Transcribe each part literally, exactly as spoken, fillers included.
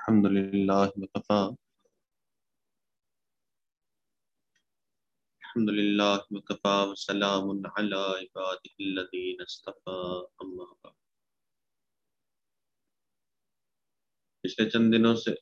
الحمد لله وكفى الحمد لله وكفى وسلام على عباده الذين اصطفى اما بعد۔ پچھلے چند دنوں سے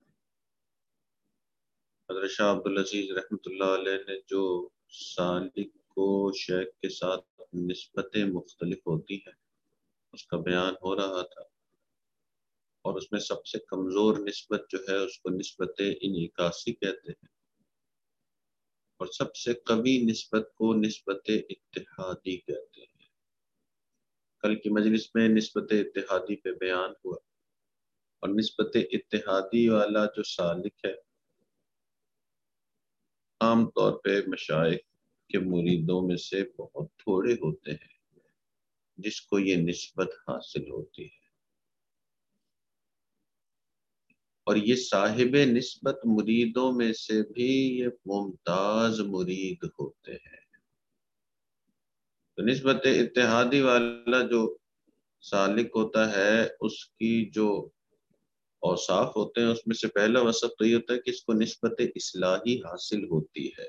حضرت شاہ عبدالعزیز رحمۃ اللہ علیہ نے جو سالک کو شیخ کے ساتھ نسبتیں مختلف ہوتی ہیں اس کا بیان ہو رہا تھا، اور اس میں سب سے کمزور نسبت جو ہے اس کو نسبت انعکاسی کہتے ہیں، اور سب سے قوی نسبت کو نسبت اتحادی کہتے ہیں۔ کل کی مجلس میں نسبت اتحادی پہ بیان ہوا، اور نسبت اتحادی والا جو سالک ہے عام طور پہ مشائخ کے مریدوں میں سے بہت تھوڑے ہوتے ہیں جس کو یہ نسبت حاصل ہوتی ہے، اور یہ صاحب نسبت مریدوں میں سے بھی یہ ممتاز مرید ہوتے ہیں۔ تو نسبت اتحادی والا جو سالک ہوتا ہے اس کی جو اوصاف ہوتے ہیں اس میں سے پہلا وصف تو یہ ہوتا ہے کہ اس کو نسبت اصلاحی حاصل ہوتی ہے،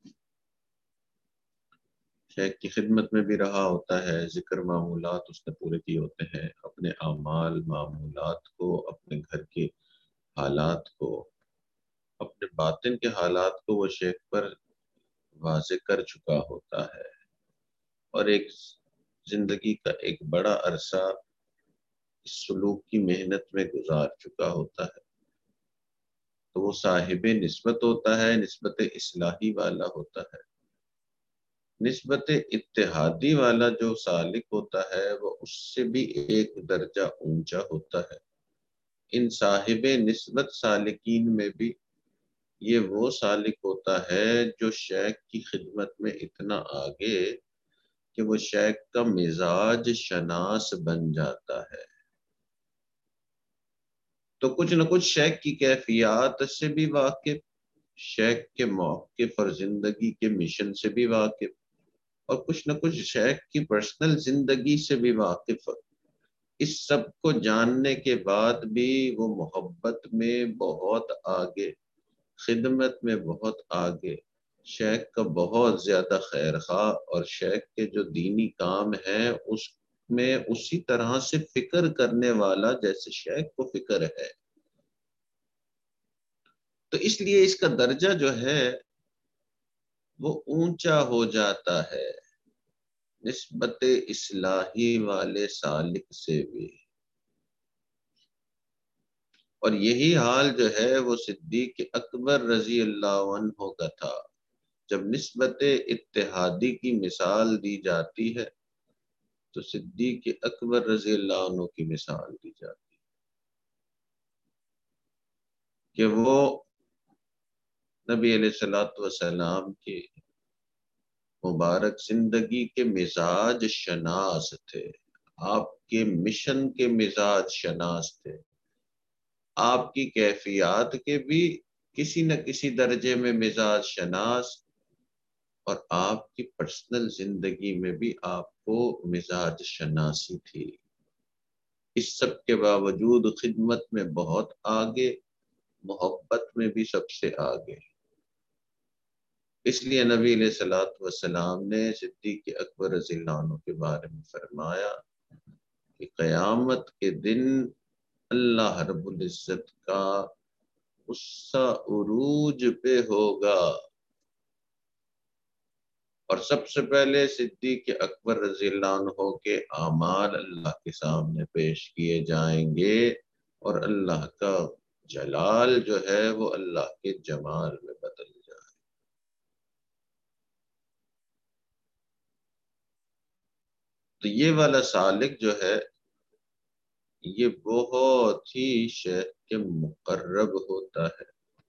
شیخ کی خدمت میں بھی رہا ہوتا ہے، ذکر معمولات اس نے پورے کیے ہوتے ہیں، اپنے اعمال معمولات کو، اپنے گھر کے حالات کو، اپنے باطن کے حالات کو وہ شیخ پر واضح کر چکا ہوتا ہے، اور ایک زندگی کا ایک بڑا عرصہ اس سلوک کی محنت میں گزار چکا ہوتا ہے، تو وہ صاحب نسبت ہوتا ہے، نسبت اصلاحی والا ہوتا ہے۔ نسبت اتحادی والا جو سالک ہوتا ہے وہ اس سے بھی ایک درجہ اونچا ہوتا ہے۔ ان صاحب نسبت سالکین میں بھی یہ وہ سالک ہوتا ہے جو شیخ کی خدمت میں اتنا آگے کہ وہ شیخ کا مزاج شناس بن جاتا ہے، تو کچھ نہ کچھ شیخ کی کیفیات سے بھی واقف، شیخ کے موقف اور زندگی کے مشن سے بھی واقف، اور کچھ نہ کچھ شیخ کی پرسنل زندگی سے بھی واقف۔ اس سب کو جاننے کے بعد بھی وہ محبت میں بہت آگے، خدمت میں بہت آگے، شیخ کا بہت زیادہ خیر خواہ، اور شیخ کے جو دینی کام ہیں اس میں اسی طرح سے فکر کرنے والا جیسے شیخ کو فکر ہے۔ تو اس لیے اس کا درجہ جو ہے وہ اونچا ہو جاتا ہے نسبت اصلاحی والے سالک سے بھی، اور یہی حال جو ہے وہ صدیق اکبر رضی اللہ عنہ کا تھا۔ جب نسبت اتحادی کی مثال دی جاتی ہے تو صدیق اکبر رضی اللہ عنہ کی مثال دی جاتی ہے کہ وہ نبی علیہ الصلوۃ والسلام کے مبارک زندگی کے مزاج شناس تھے، آپ کے مشن کے مزاج شناس تھے، آپ کی کیفیات کے بھی کسی نہ کسی درجے میں مزاج شناس، اور آپ کی پرسنل زندگی میں بھی آپ کو مزاج شناسی تھی۔ اس سب کے باوجود خدمت میں بہت آگے، محبت میں بھی سب سے آگے۔ اس لیے نبی علیہ الصلوۃ والسلام نے صدیق اکبر رضی اللہ عنہ کے بارے میں فرمایا کہ قیامت کے دن اللہ رب العزت کا غصہ عروج پہ ہوگا، اور سب سے پہلے صدیق اکبر رضی اللہ عنہ کے اعمال اللہ کے سامنے پیش کیے جائیں گے، اور اللہ کا جلال جو ہے وہ اللہ کے جمال میں بدل جائے۔ تو یہ والا سالک جو ہے یہ بہت ہی شیخ کے مقرب ہوتا ہے،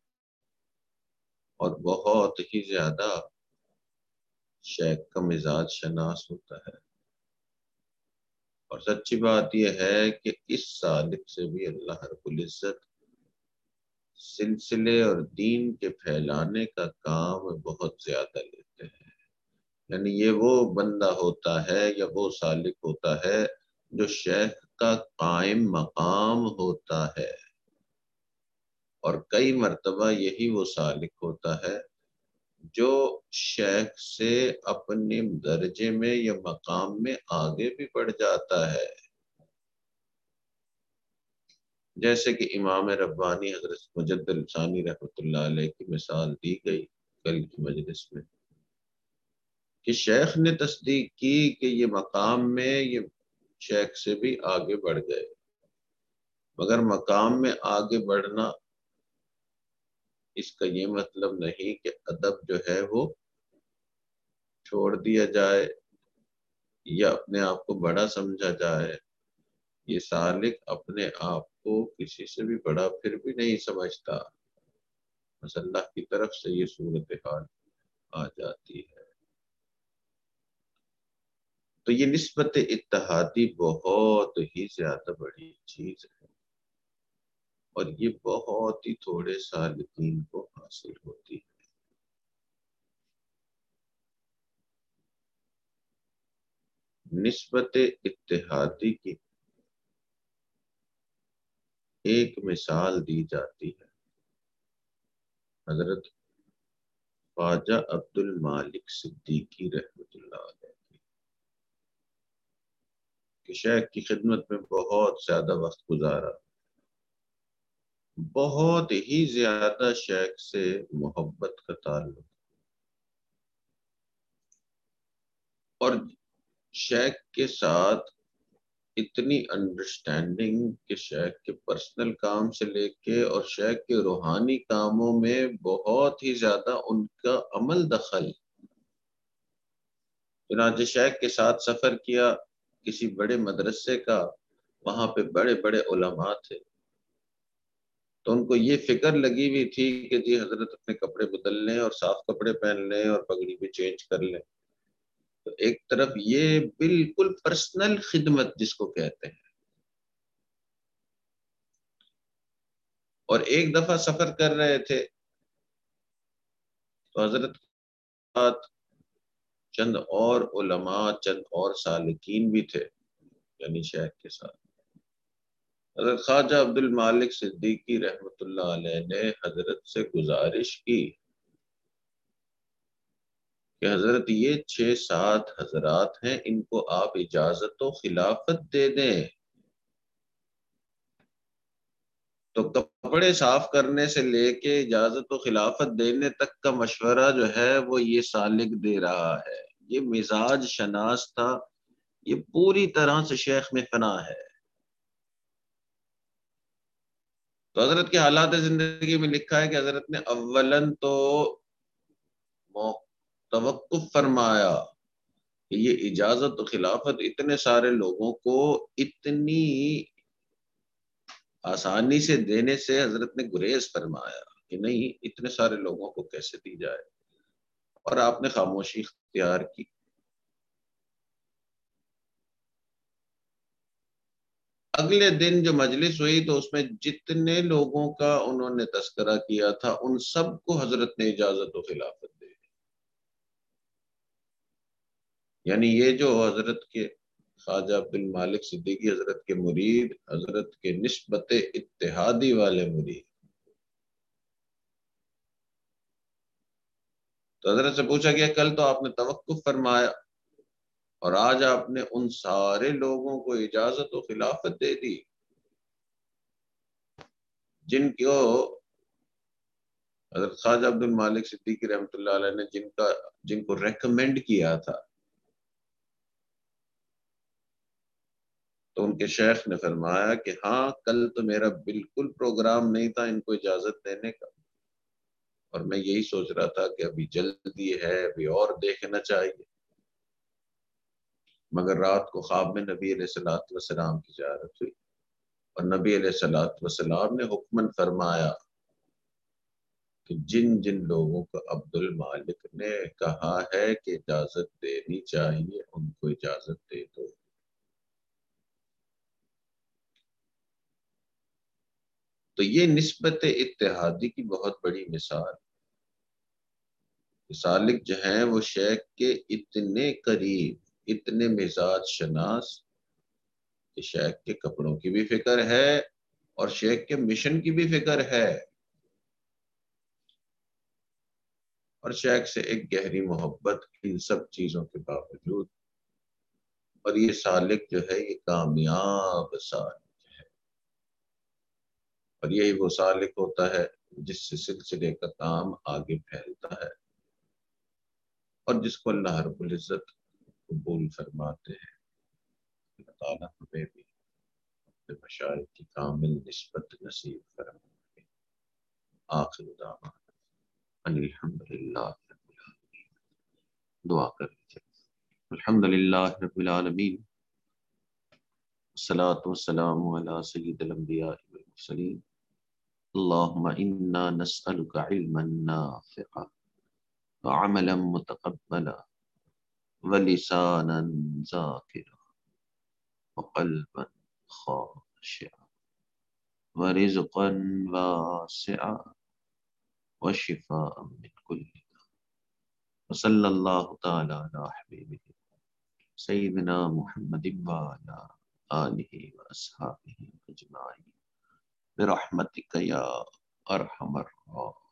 اور بہت ہی زیادہ شیخ کا مزاج شناس ہوتا ہے، اور سچی بات یہ ہے کہ اس سالک سے بھی اللہ رب العزت سلسلے اور دین کے پھیلانے کا کام بہت زیادہ لیتے ہیں۔ یعنی یہ وہ بندہ ہوتا ہے یا وہ سالک ہوتا ہے جو شیخ کا قائم مقام ہوتا ہے، اور کئی مرتبہ یہی وہ سالک ہوتا ہے جو شیخ سے اپنے درجے میں یا مقام میں آگے بھی بڑھ جاتا ہے، جیسے کہ امام ربانی حضرت مجدد ثانی رحمۃ اللہ علیہ کی مثال دی گئی کل کی مجلس میں، کہ شیخ نے تصدیق کی کہ یہ مقام میں یہ شیخ سے بھی آگے بڑھ گئے، مگر مقام میں آگے بڑھنا اس کا یہ مطلب نہیں کہ ادب جو ہے وہ چھوڑ دیا جائے یا اپنے آپ کو بڑا سمجھا جائے۔ یہ سالک اپنے آپ کو کسی سے بھی بڑا پھر بھی نہیں سمجھتا، بس اللہ کی طرف سے یہ صورتحال آ جاتی ہے۔ تو یہ نسبت اتحادی بہت ہی زیادہ بڑی چیز ہے، اور یہ بہت ہی تھوڑے سالکین کو حاصل ہوتی ہے۔ نسبت اتحادی کی ایک مثال دی جاتی ہے حضرت خواجہ عبد المالک صدیقی رحمۃ اللہ علیہ کی، کہ شیخ کی خدمت میں بہت زیادہ وقت گزارا، بہت ہی زیادہ شیخ سے محبت کا تعلق، اور شیخ کے ساتھ اتنی انڈرسٹینڈنگ کہ شیخ کے پرسنل کام سے لے کے اور شیخ کے روحانی کاموں میں بہت ہی زیادہ ان کا عمل دخل۔ چنانچہ شیخ کے ساتھ سفر کیا کسی بڑے مدرسے کا، وہاں پہ بڑے بڑے علماء تھے، تو ان کو یہ فکر لگی ہوئی تھی کہ جی حضرت اپنے کپڑے بدل لیں اور صاف کپڑے پہن لیں اور پگڑی بھی چینج کر لیں۔ تو ایک طرف یہ بالکل پرسنل خدمت جس کو کہتے ہیں، اور ایک دفعہ سفر کر رہے تھے تو حضرت کے ساتھ چند اور علماء، چند اور سالکین بھی تھے، یعنی شیخ کے ساتھ حضرت خواجہ عبد المالک صدیقی رحمۃ اللہ علیہ نے حضرت سے گزارش کی کہ حضرت یہ چھ سات حضرات ہیں، ان کو آپ اجازت و خلافت دے دیں۔ تو کپڑے صاف کرنے سے لے کے اجازت و خلافت دینے تک کا مشورہ جو ہے وہ یہ سالک دے رہا ہے۔ یہ مزاج شناس تھا، یہ پوری طرح سے شیخ میں فنا ہے۔ تو حضرت کے حالات زندگی میں لکھا ہے کہ حضرت نے اولاً تو توقف فرمایا کہ یہ اجازت و خلافت اتنے سارے لوگوں کو اتنی آسانی سے دینے سے حضرت نے گریز فرمایا کہ نہیں، اتنے سارے لوگوں کو کیسے دی جائے، اور آپ نے خاموشی اختیار کی۔ اگلے دن جو مجلس ہوئی تو اس میں جتنے لوگوں کا انہوں نے تذکرہ کیا تھا ان سب کو حضرت نے اجازت و خلافت دے دی۔ یعنی یہ جو حضرت کے خواجہ عبد المالک صدیقی حضرت کے مرید، حضرت کے نسبت اتحادی والے مرید، تو حضرت سے پوچھا گیا کل تو آپ نے توقف فرمایا اور آج آپ نے ان سارے لوگوں کو اجازت و خلافت دے دی جن کو حضرت خواجہ عبد المالک صدیقی رحمۃ اللہ علیہ نے جن کا جن کو ریکمینڈ کیا تھا۔ تو ان کے شیخ نے فرمایا کہ ہاں کل تو میرا بالکل پروگرام نہیں تھا ان کو اجازت دینے کا، اور میں یہی سوچ رہا تھا کہ ابھی جلدی ہے، ابھی اور دیکھنا چاہیے، مگر رات کو خواب میں نبی علیہ الصلوۃ والسلام کی زیارت ہوئی، اور نبی علیہ الصلوۃ والسلام نے حکمن فرمایا کہ جن جن لوگوں کو عبد المالک نے کہا ہے کہ اجازت دینی چاہیے ان کو اجازت دے دو۔ تو یہ نسبت اتحادی کی بہت بڑی مثال، سالک جو ہیں وہ شیخ کے اتنے قریب، اتنے مزاج شناس کہ شیخ کے کپڑوں کی بھی فکر ہے اور شیخ کے مشن کی بھی فکر ہے۔ اور شیخ سے ایک گہری محبت ان سب چیزوں کے باوجود، اور یہ سالک جو ہے یہ کامیاب سالک ہے، اور یہی وہ سالک ہوتا ہے جس سے سلسلے کا کام آگے پھیلتا ہے، اور جس کو اللہ رب العزت قبول فرماتے ہیں۔ اللہ تعالیٰ ہمیں بھی اپنے مشائخ کی کامل نسبت نصیب فرمائے۔ آخر دعوانا ان الحمدللہ رب العالمین۔ دعا کر لیجیے۔ الحمدللہ رب العالمین، والصلاة والسلام علی سید الانبیاء والمرسلین، اللہم انا نسألک علما نافعا وعملا متقبلا ولسانا ذاکرا وقلبا خاشعا ورزقا واسعا وشفاء من کل داء، وصلی اللہ تعالی علی حبیبہ سیدنا محمد وعلی آلہ واصحابہ اجمعین برحمتک یا ارحم الراحمین۔